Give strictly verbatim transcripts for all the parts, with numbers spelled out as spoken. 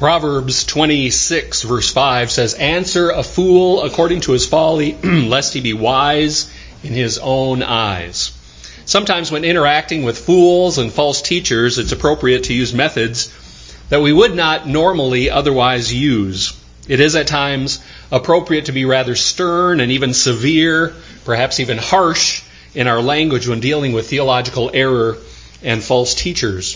Proverbs twenty-six verse five says, "Answer a fool according to his folly, lest he be wise in his own eyes." Sometimes when interacting with fools and false teachers, it's appropriate to use methods that we would not normally otherwise use. It is at times appropriate to be rather stern and even severe, perhaps even harsh in our language when dealing with theological error and false teachers.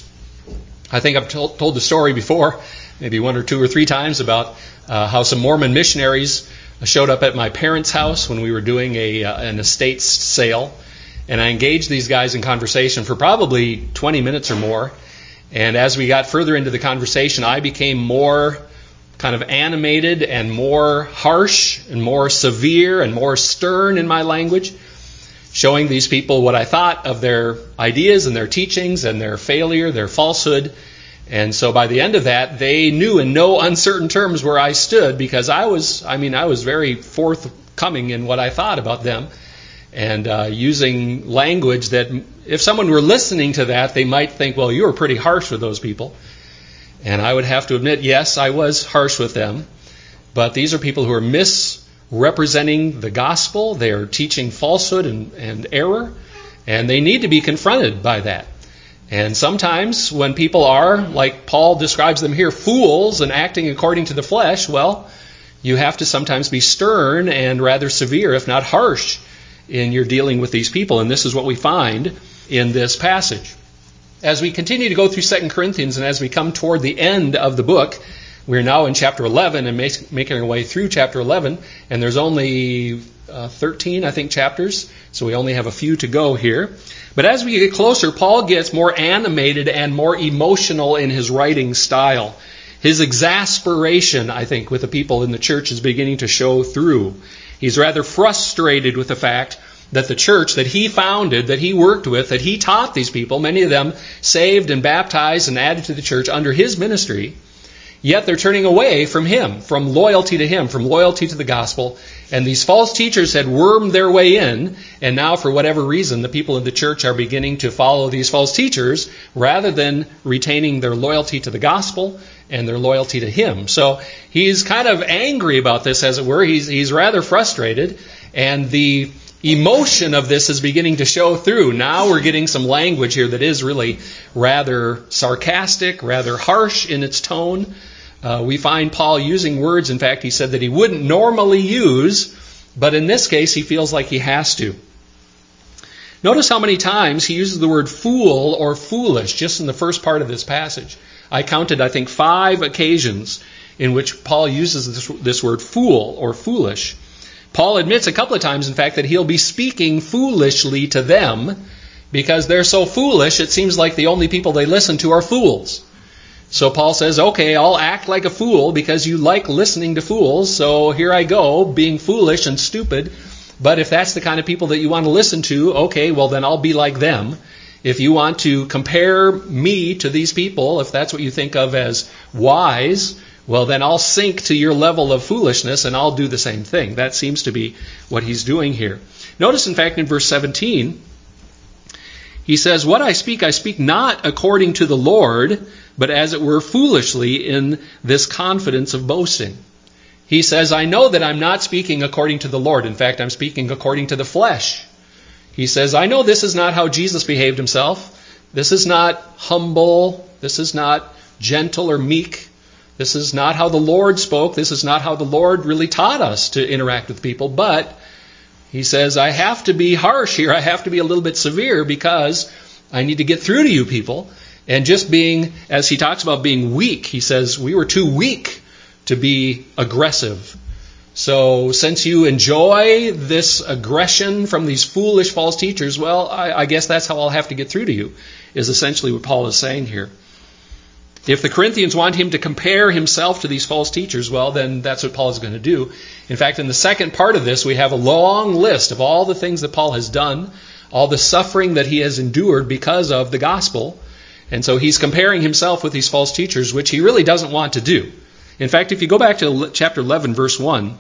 I think I've told, told the story before, maybe one or two or three times, about uh, how some Mormon missionaries showed up at my parents' house when we were doing a uh, an estate sale. And I engaged these guys in conversation for probably twenty minutes or more. And as we got further into the conversation, I became more kind of animated and more harsh and more severe and more stern in my language, showing these people what I thought of their ideas and their teachings and their failure, their falsehood. And so by the end of that, they knew in no uncertain terms where I stood, because I was, I mean, I was very forthcoming in what I thought about them, and uh, using language that if someone were listening to that, they might think, well, you were pretty harsh with those people. And I would have to admit, yes, I was harsh with them. But these are people who are misrepresenting the gospel. They are teaching falsehood and, and error, and they need to be confronted by that. And sometimes when people are, like Paul describes them here, fools and acting according to the flesh, well, you have to sometimes be stern and rather severe, if not harsh, in your dealing with these people. And this is what we find in this passage. As we continue to go through Second Corinthians, and as we come toward the end of the book, we're now in chapter eleven and make, making our way through chapter eleven, and there's only uh, thirteen, I think, chapters, so we only have a few to go here. But as we get closer, Paul gets more animated and more emotional in his writing style. His exasperation, I think, with the people in the church is beginning to show through. He's rather frustrated with the fact that the church that he founded, that he worked with, that he taught these people, many of them saved and baptized and added to the church under his ministry, yet they're turning away from him, from loyalty to him, from loyalty to the gospel. And these false teachers had wormed their way in, and now for whatever reason, the people in the church are beginning to follow these false teachers rather than retaining their loyalty to the gospel and their loyalty to him. So he's kind of angry about this, as it were. He's, he's rather frustrated, and the emotion of this is beginning to show through. Now we're getting some language here that is really rather sarcastic, rather harsh in its tone. Uh, we find Paul using words, in fact, he said that he wouldn't normally use, but in this case he feels like he has to. Notice how many times he uses the word fool or foolish just in the first part of this passage. I counted, I think, five occasions in which Paul uses this, this word fool or foolish. Paul admits a couple of times, in fact, that he'll be speaking foolishly to them because they're so foolish, it seems like the only people they listen to are fools. So Paul says, okay, I'll act like a fool because you like listening to fools, so here I go, being foolish and stupid. But if that's the kind of people that you want to listen to, okay, well then I'll be like them. If you want to compare me to these people, if that's what you think of as wise, well then I'll sink to your level of foolishness and I'll do the same thing. That seems to be what he's doing here. Notice, in fact, in verse seventeen, he says, "What I speak, I speak not according to the Lord, but as it were foolishly in this confidence of boasting." He says, I know that I'm not speaking according to the Lord. In fact, I'm speaking according to the flesh. He says, I know this is not how Jesus behaved himself. This is not humble. This is not gentle or meek. This is not how the Lord spoke. This is not how the Lord really taught us to interact with people. But he says, I have to be harsh here. I have to be a little bit severe because I need to get through to you people. And just being, as he talks about being weak, he says, we were too weak to be aggressive. So since you enjoy this aggression from these foolish false teachers, well, I, I guess that's how I'll have to get through to you, is essentially what Paul is saying here. If the Corinthians want him to compare himself to these false teachers, well, then that's what Paul is going to do. In fact, in the second part of this, we have a long list of all the things that Paul has done, all the suffering that he has endured because of the gospel. And so he's comparing himself with these false teachers, which he really doesn't want to do. In fact, if you go back to chapter eleven, verse one,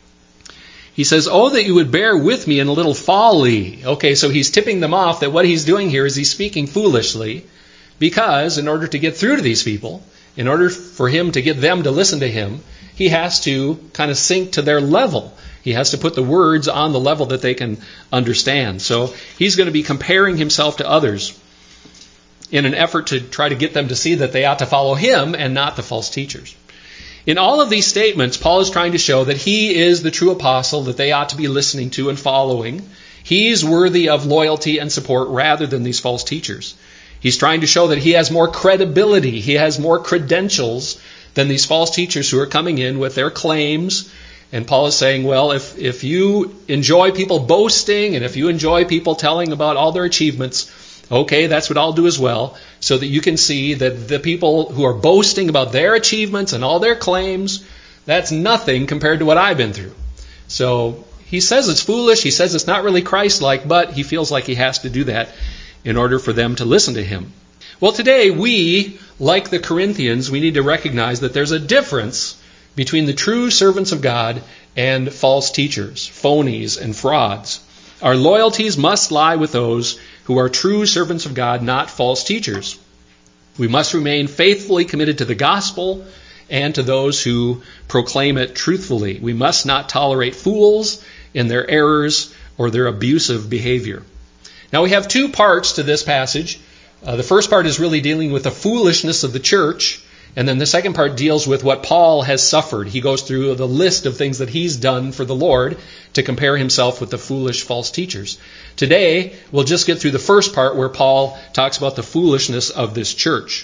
he says, oh, that you would bear with me in a little folly. Okay, so he's tipping them off that what he's doing here is he's speaking foolishly because in order to get through to these people In order for him to get them to listen to him, he has to kind of sink to their level. He has to put the words on the level that they can understand. So he's going to be comparing himself to others in an effort to try to get them to see that they ought to follow him and not the false teachers. In all of these statements, Paul is trying to show that he is the true apostle that they ought to be listening to and following. He's worthy of loyalty and support rather than these false teachers. He's trying to show that he has more credibility, he has more credentials than these false teachers who are coming in with their claims. And Paul is saying, well, if, if you enjoy people boasting and if you enjoy people telling about all their achievements, okay, that's what I'll do as well, so that you can see that the people who are boasting about their achievements and all their claims, that's nothing compared to what I've been through. So he says it's foolish, he says it's not really Christ-like, but he feels like he has to do that in order for them to listen to him. Well, today we, like the Corinthians, we need to recognize that there's a difference between the true servants of God and false teachers, phonies and frauds. Our loyalties must lie with those who are true servants of God, not false teachers. We must remain faithfully committed to the gospel and to those who proclaim it truthfully. We must not tolerate fools in their errors or their abusive behavior. Now we have two parts to this passage. Uh, the first part is really dealing with the foolishness of the church, and then the second part deals with what Paul has suffered. He goes through the list of things that he's done for the Lord to compare himself with the foolish false teachers. Today, we'll just get through the first part where Paul talks about the foolishness of this church.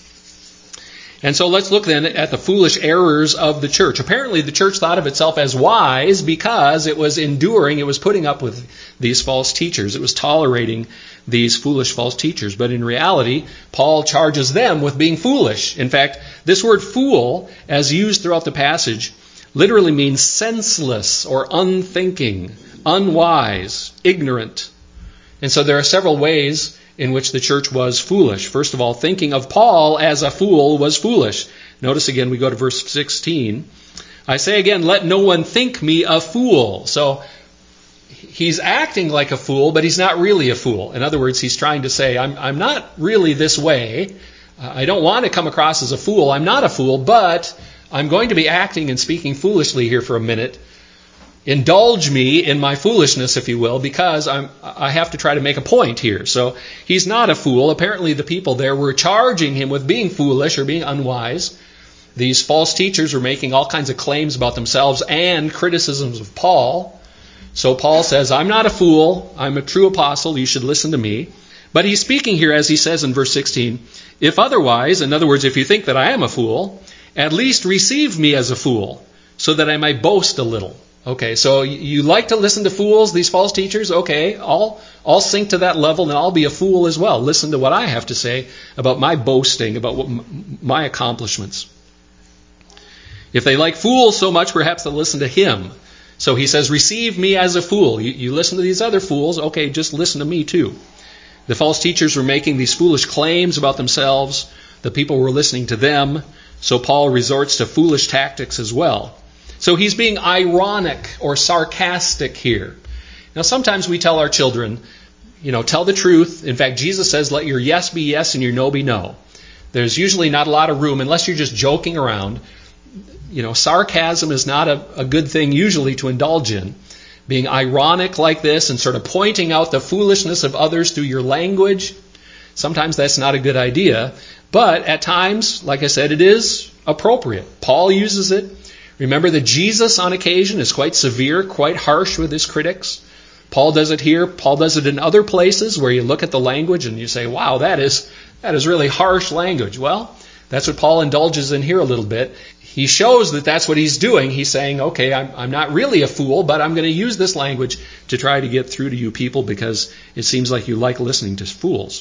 And so let's look then at the foolish errors of the church. Apparently, the church thought of itself as wise because it was enduring, it was putting up with these false teachers. It was tolerating these foolish false teachers. But in reality, Paul charges them with being foolish. In fact, this word fool, as used throughout the passage, literally means senseless or unthinking, unwise, ignorant. And so there are several ways in which the church was foolish. First of all, thinking of Paul as a fool was foolish. Notice again, we go to verse sixteen. I say again, let no one think me a fool. So he's acting like a fool, but he's not really a fool. In other words, he's trying to say, I'm, I'm not really this way. I don't want to come across as a fool. I'm not a fool, but I'm going to be acting and speaking foolishly here for a minute. Indulge me in my foolishness, if you will, because I'm, I have to try to make a point here. So he's not a fool. Apparently the people there were charging him with being foolish or being unwise. These false teachers were making all kinds of claims about themselves and criticisms of Paul. So Paul says, I'm not a fool. I'm a true apostle. You should listen to me. But he's speaking here, as he says in verse sixteen, if otherwise, in other words, if you think that I am a fool, at least receive me as a fool, so that I might boast a little. Okay, so you like to listen to fools, these false teachers? Okay, I'll, I'll sink to that level and I'll be a fool as well. Listen to what I have to say about my boasting, about what my accomplishments. If they like fools so much, perhaps they'll listen to him. So he says, receive me as a fool. You, you listen to these other fools, okay, just listen to me too. The false teachers were making these foolish claims about themselves. The people were listening to them. So Paul resorts to foolish tactics as well. So he's being ironic or sarcastic here. Now sometimes we tell our children, you know, tell the truth. In fact, Jesus says, let your yes be yes and your no be no. There's usually not a lot of room unless you're just joking around. You know, sarcasm is not a, a good thing usually to indulge in. Being ironic like this and sort of pointing out the foolishness of others through your language, sometimes that's not a good idea. But at times, like I said, it is appropriate. Paul uses it. Remember that Jesus on occasion is quite severe, quite harsh with his critics. Paul does it here. Paul does it in other places where you look at the language and you say, wow, that is that is really harsh language. Well, that's what Paul indulges in here a little bit. He shows that that's what he's doing. He's saying, okay, I'm, I'm not really a fool, but I'm going to use this language to try to get through to you people because it seems like you like listening to fools.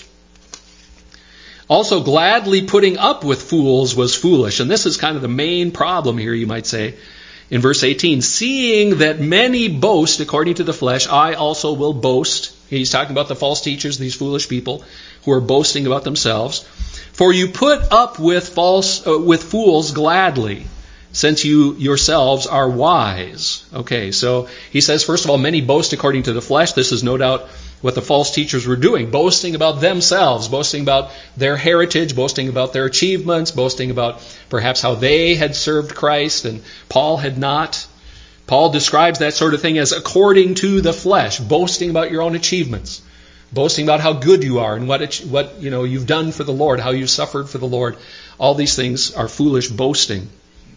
Also, gladly putting up with fools was foolish. And this is kind of the main problem here, you might say. In verse eighteen, seeing that many boast according to the flesh, I also will boast. He's talking about the false teachers, these foolish people who are boasting about themselves. For you put up with false uh, with fools gladly, since you yourselves are wise. Okay, so he says, first of all, many boast according to the flesh. This is no doubt what the false teachers were doing, boasting about themselves, boasting about their heritage, boasting about their achievements, boasting about perhaps how they had served Christ and Paul had not. Paul describes that sort of thing as according to the flesh, boasting about your own achievements, boasting about how good you are and what it, what you know you've done for the Lord, how you suffered for the Lord. All these things are foolish boasting.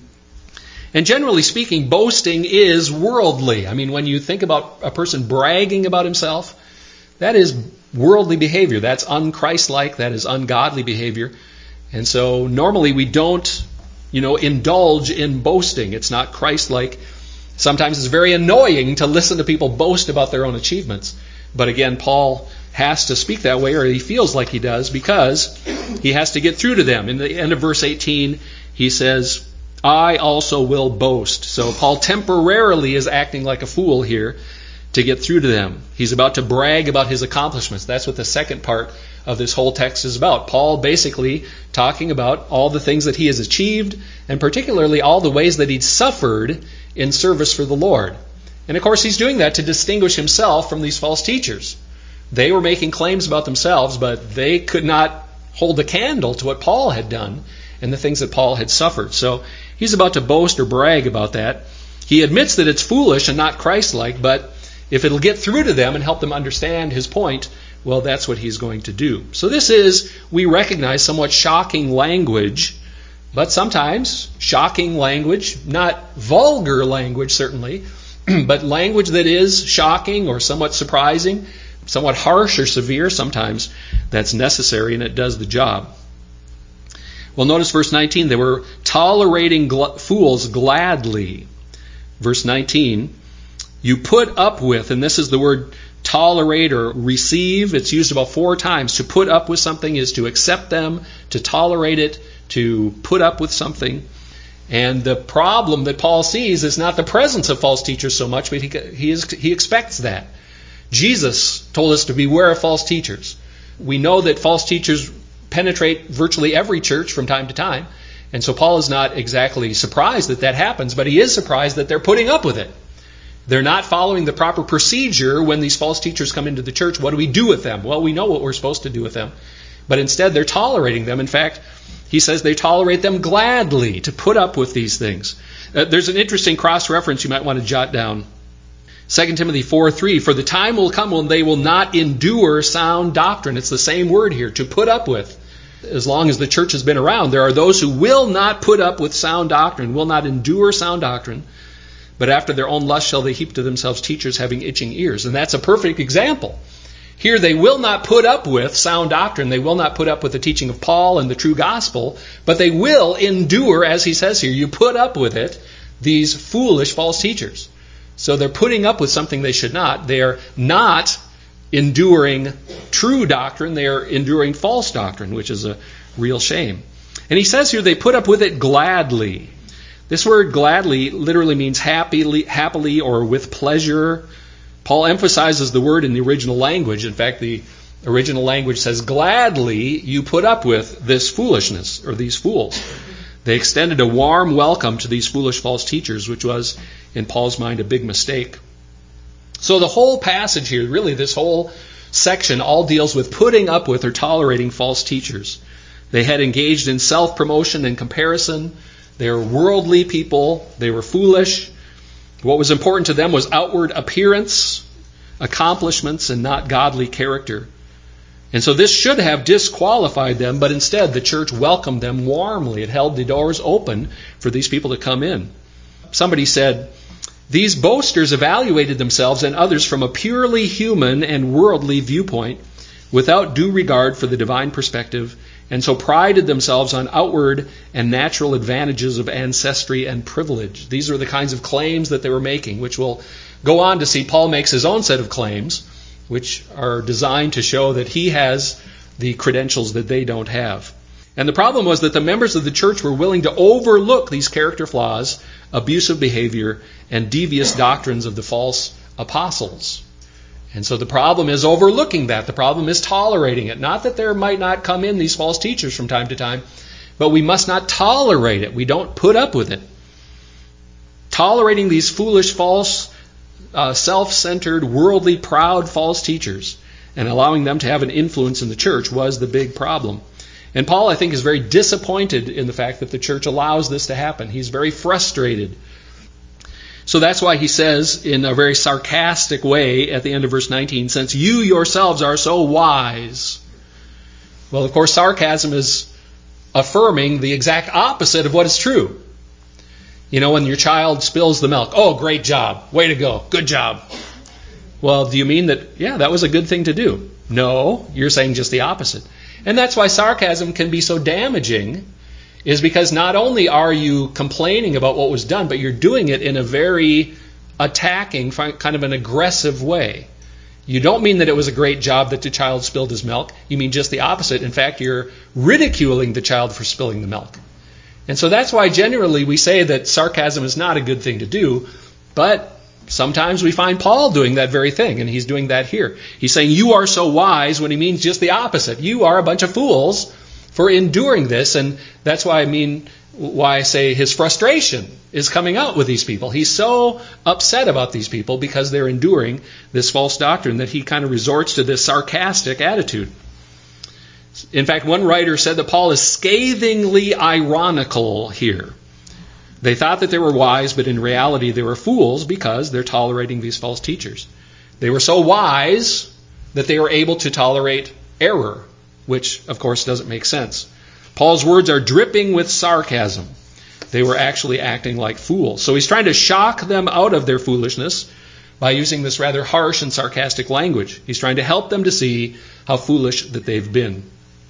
And generally speaking, boasting is worldly. I mean, when you think about a person bragging about himself, that is worldly behavior. That's un-Christ-like. That is ungodly behavior. And so normally we don't, you know, indulge in boasting. It's not Christ-like. Sometimes it's very annoying to listen to people boast about their own achievements. But again, Paul has to speak that way, or he feels like he does, because he has to get through to them. In the end of verse eighteen, he says, I also will boast. So Paul temporarily is acting like a fool here to get through to them. He's about to brag about his accomplishments. That's what the second part of this whole text is about. Paul basically talking about all the things that he has achieved, and particularly all the ways that he'd suffered in service for the Lord. And of course, he's doing that to distinguish himself from these false teachers. They were making claims about themselves, but they could not hold a candle to what Paul had done and the things that Paul had suffered. So he's about to boast or brag about that. He admits that it's foolish and not Christ-like, but if it'll get through to them and help them understand his point, well, that's what he's going to do. So this is, we recognize, somewhat shocking language, but sometimes shocking language, not vulgar language certainly, but language that is shocking or somewhat surprising, somewhat harsh or severe. Sometimes that's necessary and it does the job. Well, notice verse nineteen, they were tolerating gl- fools gladly. Verse nineteen, you put up with, and this is the word tolerate or receive. It's used about four times. To put up with something is to accept them, to tolerate it, to put up with something. And the problem that Paul sees is not the presence of false teachers so much, but he, he, is, he expects that. Jesus told us to beware of false teachers. We know that false teachers penetrate virtually every church from time to time. And so Paul is not exactly surprised that that happens, but he is surprised that they're putting up with it. They're not following the proper procedure when these false teachers come into the church. What do we do with them? Well, we know what we're supposed to do with them. But instead, they're tolerating them. In fact, he says they tolerate them gladly, to put up with these things. Uh, there's an interesting cross-reference you might want to jot down. Second Timothy four three, for the time will come when they will not endure sound doctrine. It's the same word here, to put up with. As long as the church has been around, there are those who will not put up with sound doctrine, will not endure sound doctrine, but after their own lust shall they heap to themselves teachers having itching ears. And that's a perfect example. Here they will not put up with sound doctrine. They will not put up with the teaching of Paul and the true gospel, but they will endure, as he says here, you put up with it, these foolish false teachers. So they're putting up with something they should not. They are not enduring true doctrine. They are enduring false doctrine, which is a real shame. And he says here they put up with it gladly. This word gladly literally means happily, happily or with pleasure. Paul emphasizes the word in the original language. In fact, the original language says, gladly you put up with this foolishness, or these fools. They extended a warm welcome to these foolish false teachers, which was, in Paul's mind, a big mistake. So the whole passage here, really this whole section, all deals with putting up with or tolerating false teachers. They had engaged in self-promotion and comparison. They were worldly people. They were foolish. What was important to them was outward appearance, accomplishments, and not godly character. And so this should have disqualified them, but instead the church welcomed them warmly. It held the doors open for these people to come in. Somebody said, these boasters evaluated themselves and others from a purely human and worldly viewpoint without due regard for the divine perspective, and so prided themselves on outward and natural advantages of ancestry and privilege. These are the kinds of claims that they were making, which we'll go on to see. Paul makes his own set of claims, which are designed to show that he has the credentials that they don't have. And the problem was that the members of the church were willing to overlook these character flaws, abusive behavior, and devious doctrines of the false apostles. And so the problem is overlooking that. The problem is tolerating it. Not that there might not come in these false teachers from time to time, but we must not tolerate it. We don't put up with it. Tolerating these foolish, false, uh, self-centered, worldly, proud false teachers and allowing them to have an influence in the church was the big problem. And Paul, I think, is very disappointed in the fact that the church allows this to happen. He's very frustrated. So that's why he says in a very sarcastic way at the end of verse nineteen, since you yourselves are so wise. Well, of course, sarcasm is affirming the exact opposite of what is true. You know, when your child spills the milk, oh, great job, way to go, good job. Well, do you mean that, yeah, that was a good thing to do? No, you're saying just the opposite. And that's why sarcasm can be so damaging, is because not only are you complaining about what was done, but you're doing it in a very attacking, kind of an aggressive way. You don't mean that it was a great job that the child spilled his milk. You mean just the opposite. In fact, you're ridiculing the child for spilling the milk. And so that's why generally we say that sarcasm is not a good thing to do, but sometimes we find Paul doing that very thing, and he's doing that here. He's saying you are so wise when he means just the opposite. You are a bunch of fools for enduring this, and that's why I mean, why I say his frustration is coming out with these people. He's so upset about these people because they're enduring this false doctrine that he kind of resorts to this sarcastic attitude. In fact, one writer said that Paul is scathingly ironical here. They thought that they were wise, but in reality they were fools because they're tolerating these false teachers. They were so wise that they were able to tolerate error, which of course doesn't make sense. Paul's words are dripping with sarcasm. They were actually acting like fools. So he's trying to shock them out of their foolishness by using this rather harsh and sarcastic language. He's trying to help them to see how foolish that they've been.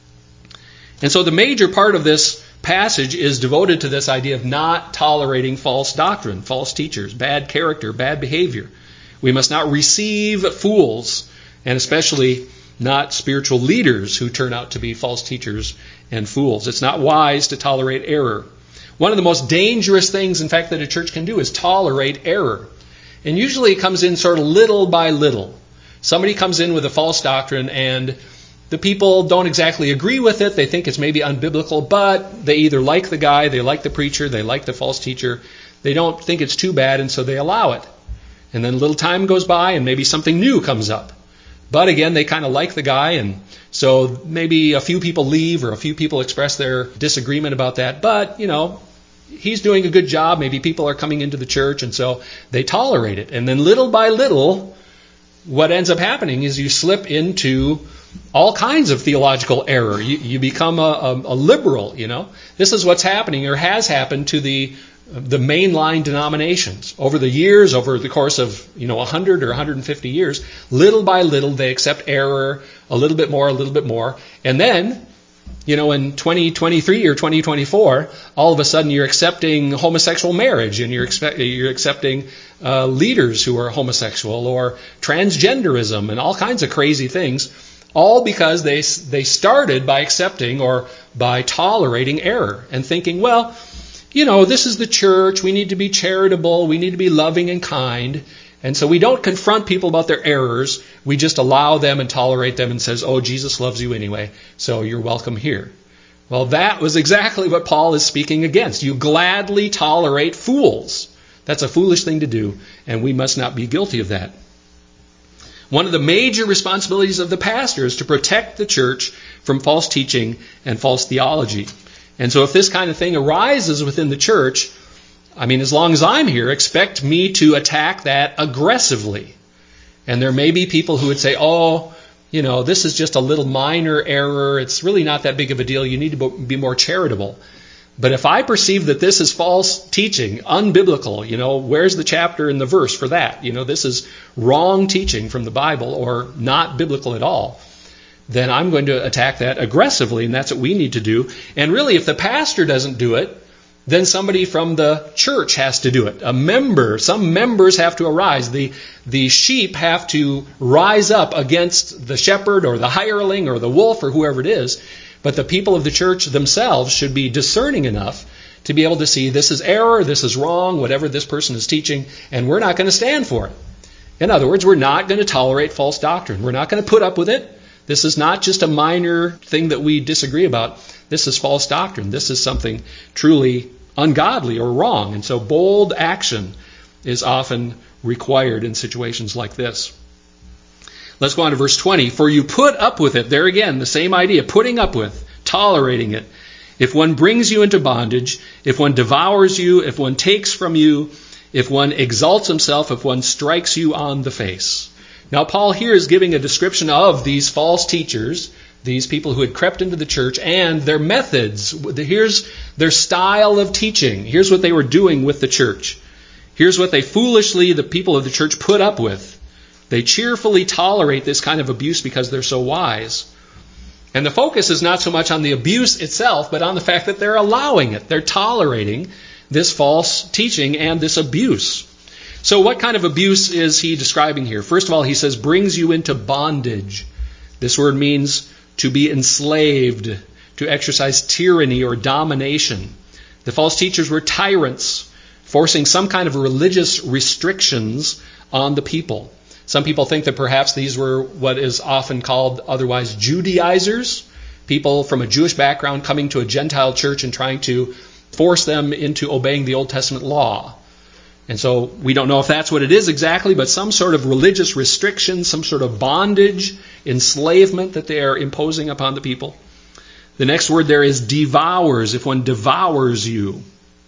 And so the major part of this passage is devoted to this idea of not tolerating false doctrine, false teachers, bad character, bad behavior. We must not receive fools, and especially not spiritual leaders who turn out to be false teachers and fools. It's not wise to tolerate error. One of the most dangerous things, in fact, that a church can do is tolerate error. And usually it comes in sort of little by little. Somebody comes in with a false doctrine and the people don't exactly agree with it. They think it's maybe unbiblical, but they either like the guy, they like the preacher, they like the false teacher. They don't think it's too bad, and so they allow it. And then a little time goes by and maybe something new comes up. But again, they kind of like the guy, and so maybe a few people leave or a few people express their disagreement about that. But, you know, he's doing a good job. Maybe people are coming into the church, and so they tolerate it. And then little by little, what ends up happening is you slip into all kinds of theological error. You, you become a, a, a liberal, you know. This is what's happening or has happened to the the mainline denominations. Over the years, over the course of, you know, one hundred or one hundred fifty years, little by little they accept error, a little bit more, a little bit more. And then, you know, in twenty twenty-three or twenty twenty-four, all of a sudden you're accepting homosexual marriage, and you're, expect, you're accepting uh, leaders who are homosexual, or transgenderism, and all kinds of crazy things, all because they they started by accepting or by tolerating error and thinking, well, you know, this is the church, we need to be charitable, we need to be loving and kind, and so we don't confront people about their errors, we just allow them and tolerate them and says, oh, Jesus loves you anyway, so you're welcome here. Well, that was exactly what Paul is speaking against. You gladly tolerate fools. That's a foolish thing to do, and we must not be guilty of that. One of the major responsibilities of the pastor is to protect the church from false teaching and false theology. And so if this kind of thing arises within the church, I mean, as long as I'm here, expect me to attack that aggressively. And there may be people who would say, oh, you know, this is just a little minor error. It's really not that big of a deal. You need to be more charitable. But if I perceive that this is false teaching, unbiblical, you know, where's the chapter and the verse for that? You know, this is wrong teaching from the Bible or not biblical at all, then I'm going to attack that aggressively, and that's what we need to do. And really, if the pastor doesn't do it, then somebody from the church has to do it. A member, some members have to arise. The, the sheep have to rise up against the shepherd or the hireling or the wolf or whoever it is. But the people of the church themselves should be discerning enough to be able to see this is error, this is wrong, whatever this person is teaching, and we're not going to stand for it. In other words, we're not going to tolerate false doctrine. We're not going to put up with it. This is not just a minor thing that we disagree about. This is false doctrine. This is something truly ungodly or wrong. And so bold action is often required in situations like this. Let's go on to verse twenty. For you put up with it. There again, the same idea. Putting up with, tolerating it. If one brings you into bondage, if one devours you, if one takes from you, if one exalts himself, if one strikes you on the face. Now, Paul here is giving a description of these false teachers, these people who had crept into the church, and their methods. Here's their style of teaching. Here's what they were doing with the church. Here's what they foolishly, the people of the church, put up with. They cheerfully tolerate this kind of abuse because they're so wise. And the focus is not so much on the abuse itself, but on the fact that they're allowing it. They're tolerating this false teaching and this abuse. So what kind of abuse is he describing here? First of all, he says, brings you into bondage. This word means to be enslaved, to exercise tyranny or domination. The false teachers were tyrants, forcing some kind of religious restrictions on the people. Some people think that perhaps these were what is often called otherwise Judaizers, people from a Jewish background coming to a Gentile church and trying to force them into obeying the Old Testament law. And so we don't know if that's what it is exactly, but some sort of religious restriction, some sort of bondage, enslavement that they are imposing upon the people. The next word there is devours, if one devours you.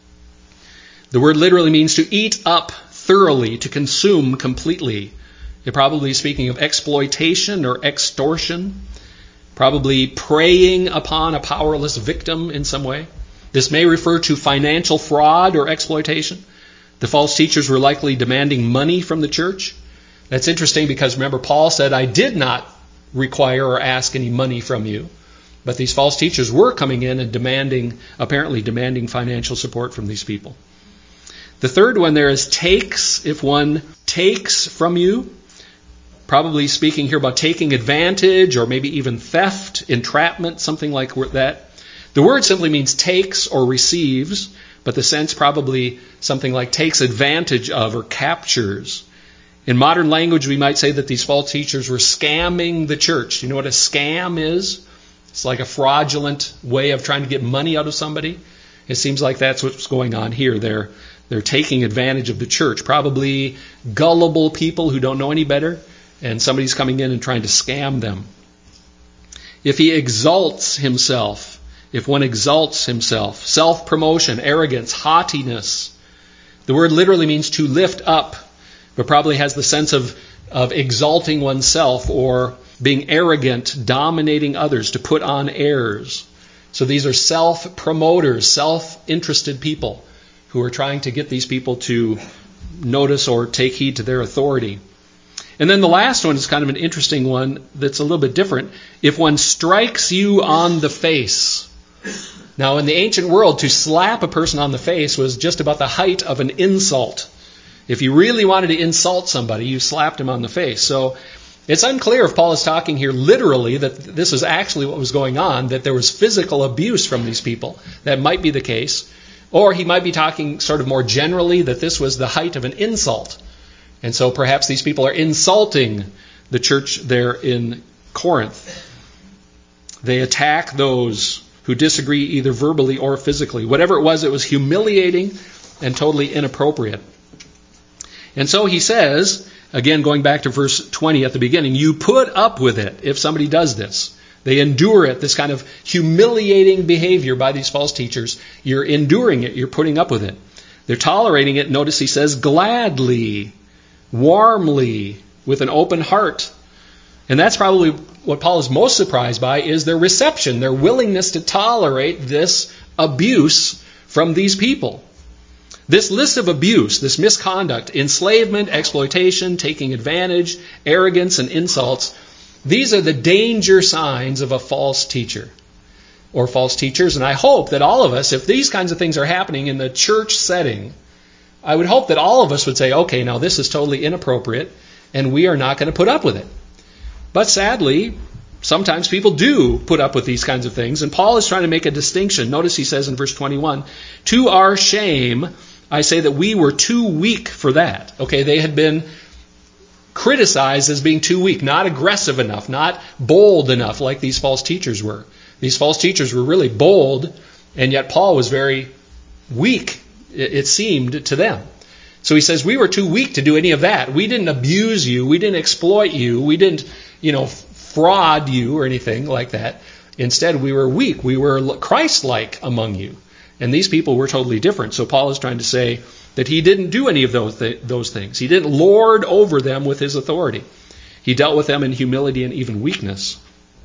The word literally means to eat up thoroughly, to consume completely. You're probably speaking of exploitation or extortion, probably preying upon a powerless victim in some way. This may refer to financial fraud or exploitation. The false teachers were likely demanding money from the church. That's interesting because remember, Paul said, I did not require or ask any money from you. But these false teachers were coming in and demanding, apparently demanding financial support from these people. The third one there is takes, if one takes from you. Probably speaking here about taking advantage or maybe even theft, entrapment, something like that. The word simply means takes or receives, but the sense probably something like takes advantage of or captures. In modern language, we might say that these false teachers were scamming the church. You know what a scam is? It's like a fraudulent way of trying to get money out of somebody. It seems like that's what's going on here. They're, they're taking advantage of the church. Probably gullible people who don't know any better. And somebody's coming in and trying to scam them. If he exalts himself, if one exalts himself, self-promotion, arrogance, haughtiness. The word literally means to lift up, but probably has the sense of, of exalting oneself or being arrogant, dominating others, to put on airs. So these are self-promoters, self-interested people who are trying to get these people to notice or take heed to their authority. And then the last one is kind of an interesting one that's a little bit different. If one strikes you on the face. Now, in the ancient world, to slap a person on the face was just about the height of an insult. If you really wanted to insult somebody, you slapped him on the face. So it's unclear if Paul is talking here literally that this is actually what was going on, that there was physical abuse from these people. That might be the case. Or he might be talking sort of more generally that this was the height of an insult. And so perhaps these people are insulting the church there in Corinth. They attack those who disagree either verbally or physically. Whatever it was, it was humiliating and totally inappropriate. And so he says, again going back to verse twenty at the beginning, you put up with it if somebody does this. They endure it, this kind of humiliating behavior by these false teachers. You're enduring it, you're putting up with it. They're tolerating it, notice he says, gladly, warmly, with an open heart. And that's probably what Paul is most surprised by, is their reception, their willingness to tolerate this abuse from these people. This list of abuse, this misconduct, enslavement, exploitation, taking advantage, arrogance, and insults, these are the danger signs of a false teacher or false teachers. And I hope that all of us, if these kinds of things are happening in the church setting, I would hope that all of us would say, okay, now this is totally inappropriate, and we are not going to put up with it. But sadly, sometimes people do put up with these kinds of things, and Paul is trying to make a distinction. Notice he says in verse twenty-one, to our shame, I say that we were too weak for that. Okay, they had been criticized as being too weak, not aggressive enough, not bold enough like these false teachers were. These false teachers were really bold, and yet Paul was very weak, it seemed to them. So he says, we were too weak to do any of that. We didn't abuse you. We didn't exploit you. We didn't, you know, fraud you or anything like that. Instead, we were weak. We were Christ-like among you. And these people were totally different. So Paul is trying to say that he didn't do any of those, th- those things. He didn't lord over them with his authority. He dealt with them in humility and even weakness.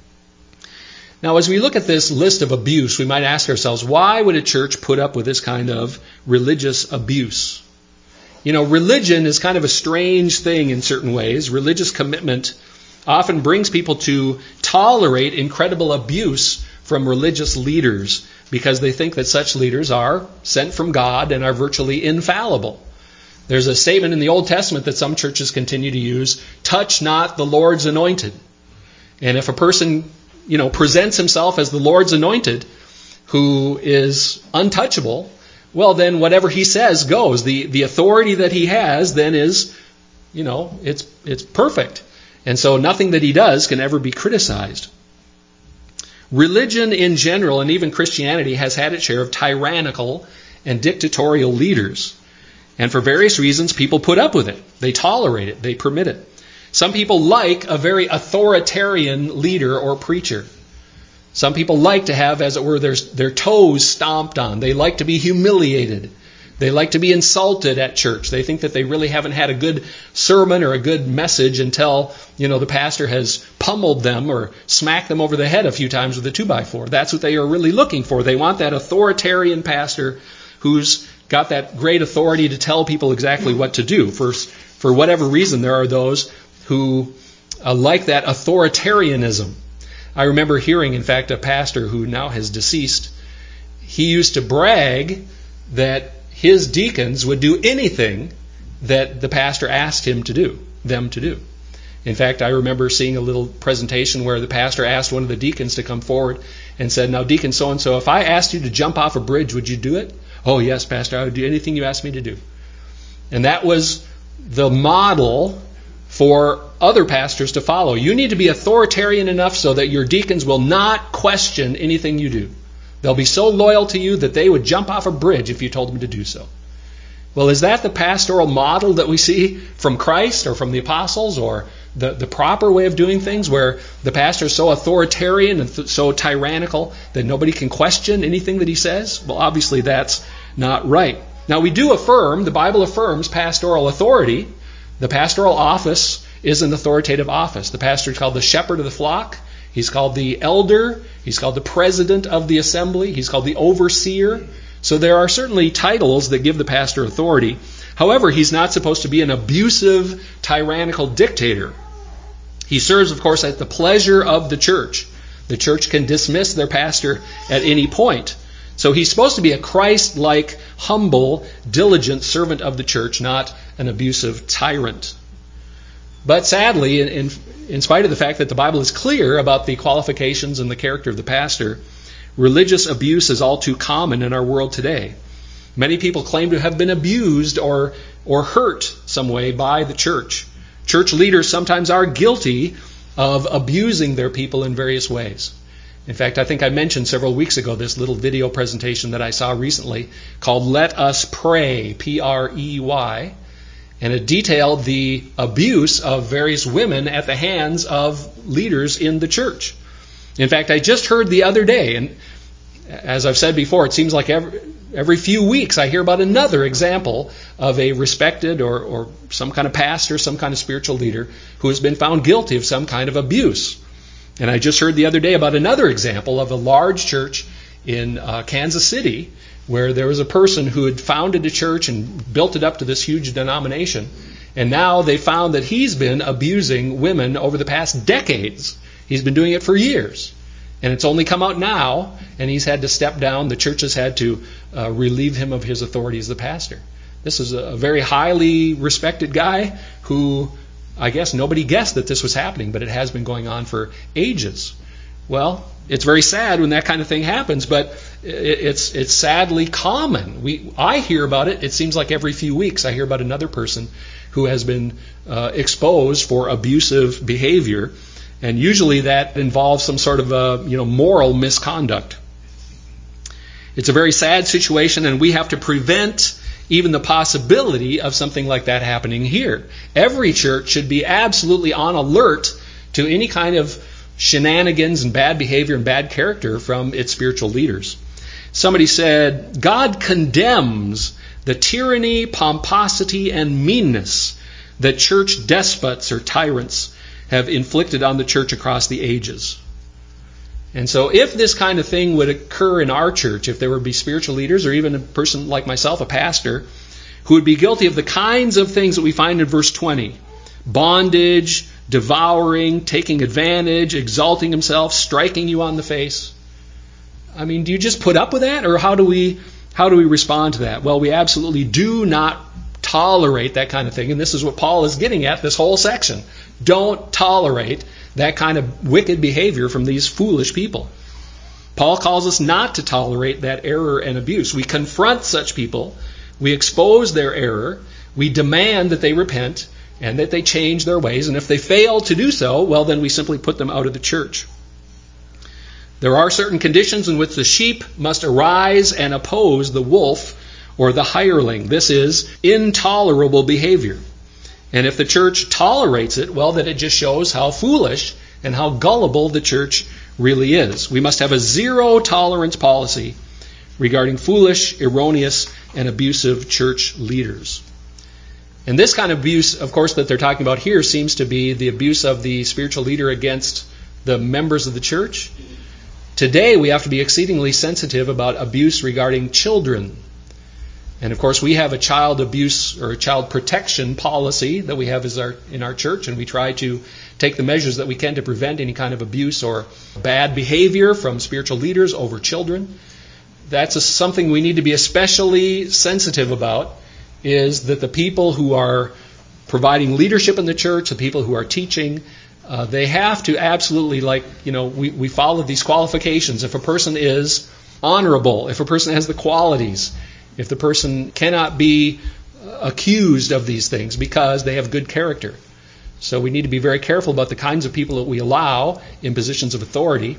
Now, as we look at this list of abuse, we might ask ourselves, why would a church put up with this kind of religious abuse? You know, religion is kind of a strange thing in certain ways. Religious commitment often brings people to tolerate incredible abuse from religious leaders because they think that such leaders are sent from God and are virtually infallible. There's a statement in the Old Testament that some churches continue to use, touch not the Lord's anointed. And if a person, you know, presents himself as the Lord's anointed, who is untouchable, well, then whatever he says goes. The the authority that he has then is, you know, it's it's perfect. And so nothing that he does can ever be criticized. Religion in general, and even Christianity, has had its share of tyrannical and dictatorial leaders. And for various reasons, people put up with it. They tolerate it. They permit it. Some people like a very authoritarian leader or preacher. Some people like to have, as it were, their, their toes stomped on. They like to be humiliated. They like to be insulted at church. They think that they really haven't had a good sermon or a good message until, you know, the pastor has pummeled them or smacked them over the head a few times with a two by four. That's what they are really looking for. They want that authoritarian pastor who's got that great authority to tell people exactly what to do. For, for whatever reason, there are those who uh, like that authoritarianism. I remember hearing, in fact, a pastor who now has deceased. He used to brag that his deacons would do anything that the pastor asked him to do, them to do. In fact, I remember seeing a little presentation where the pastor asked one of the deacons to come forward and said, now, Deacon so-and-so, if I asked you to jump off a bridge, would you do it? Oh, yes, Pastor, I would do anything you asked me to do. And that was the model for other pastors to follow. You need to be authoritarian enough so that your deacons will not question anything you do. They'll be so loyal to you that they would jump off a bridge if you told them to do so. Well, is that the pastoral model that we see from Christ or from the apostles, or the, the proper way of doing things, where the pastor is so authoritarian and th- so tyrannical that nobody can question anything that he says? Well, obviously that's not right. Now, we do affirm, the Bible affirms pastoral authority. The pastoral office is an authoritative office. The pastor is called the shepherd of the flock. He's called the elder. He's called the president of the assembly. He's called the overseer. So there are certainly titles that give the pastor authority. However, he's not supposed to be an abusive, tyrannical dictator. He serves, of course, at the pleasure of the church. The church can dismiss their pastor at any point. So he's supposed to be a Christ-like, humble, diligent servant of the church, not an abusive tyrant. But sadly, in, in, in spite of the fact that the Bible is clear about the qualifications and the character of the pastor, religious abuse is all too common in our world today. Many people claim to have been abused or, or hurt some way by the church. Church leaders sometimes are guilty of abusing their people in various ways. In fact, I think I mentioned several weeks ago this little video presentation that I saw recently called Let Us Pray, P R E Y, and it detailed the abuse of various women at the hands of leaders in the church. In fact, I just heard the other day, and as I've said before, it seems like every, every few weeks I hear about another example of a respected or, or some kind of pastor, some kind of spiritual leader who has been found guilty of some kind of abuse. And I just heard the other day about another example of a large church in uh, Kansas City where there was a person who had founded a church and built it up to this huge denomination. And now they found that he's been abusing women over the past decades. He's been doing it for years. And it's only come out now, and he's had to step down. The church has had to uh, relieve him of his authority as the pastor. This is a very highly respected guy who, I guess nobody guessed that this was happening, but it has been going on for ages. Well, it's very sad when that kind of thing happens, but it's it's sadly common. We I hear about it. It seems like every few weeks I hear about another person who has been uh, exposed for abusive behavior, and usually that involves some sort of a, you know, moral misconduct. It's a very sad situation, and we have to prevent even the possibility of something like that happening here. Every church should be absolutely on alert to any kind of shenanigans and bad behavior and bad character from its spiritual leaders. Somebody said, God condemns the tyranny, pomposity, and meanness that church despots or tyrants have inflicted on the church across the ages. And so if this kind of thing would occur in our church, if there would be spiritual leaders or even a person like myself, a pastor, who would be guilty of the kinds of things that we find in verse twenty, bondage, devouring, taking advantage, exalting himself, striking you on the face. I mean, do you just put up with that? Or how do we how do we respond to that? Well, we absolutely do not tolerate that kind of thing. And this is what Paul is getting at this whole section. Don't tolerate that kind of wicked behavior from these foolish people. Paul calls us not to tolerate that error and abuse. We confront such people. We expose their error. We demand that they repent and that they change their ways. And if they fail to do so, well, then we simply put them out of the church. There are certain conditions in which the sheep must arise and oppose the wolf or the hireling. This is intolerable behavior. And if the church tolerates it, well, then it just shows how foolish and how gullible the church really is. We must have a zero tolerance policy regarding foolish, erroneous, and abusive church leaders. And this kind of abuse, of course, that they're talking about here seems to be the abuse of the spiritual leader against the members of the church. Today, we have to be exceedingly sensitive about abuse regarding children. And of course, we have a child abuse or a child protection policy that we have as our, in our church, and we try to take the measures that we can to prevent any kind of abuse or bad behavior from spiritual leaders over children. That's a, something we need to be especially sensitive about, is that the people who are providing leadership in the church, the people who are teaching, uh, they have to absolutely, like, you know, we, we follow these qualifications. If a person is honorable, if a person has the qualities, if the person cannot be accused of these things because they have good character. So we need to be very careful about the kinds of people that we allow in positions of authority.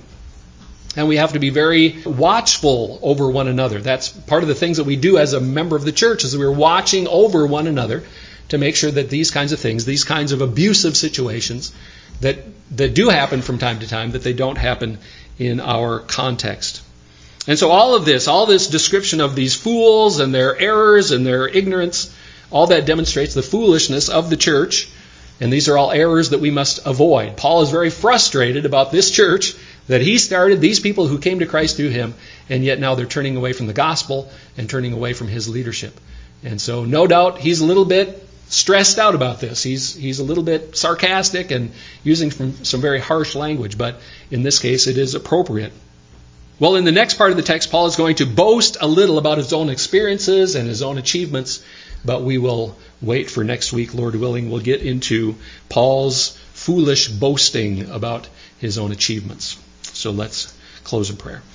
And we have to be very watchful over one another. That's part of the things that we do as a member of the church, is that we're watching over one another to make sure that these kinds of things, these kinds of abusive situations that, that do happen from time to time, that they don't happen in our context. And so all of this, all this description of these fools and their errors and their ignorance, all that demonstrates the foolishness of the church. And these are all errors that we must avoid. Paul is very frustrated about this church, that he started, these people who came to Christ through him, and yet now they're turning away from the gospel and turning away from his leadership. And so no doubt he's a little bit stressed out about this. He's he's a little bit sarcastic and using some, some very harsh language, but in this case it is appropriate. Well, in the next part of the text, Paul is going to boast a little about his own experiences and his own achievements, but we will wait for next week, Lord willing. We'll get into Paul's foolish boasting about his own achievements. So let's close in prayer.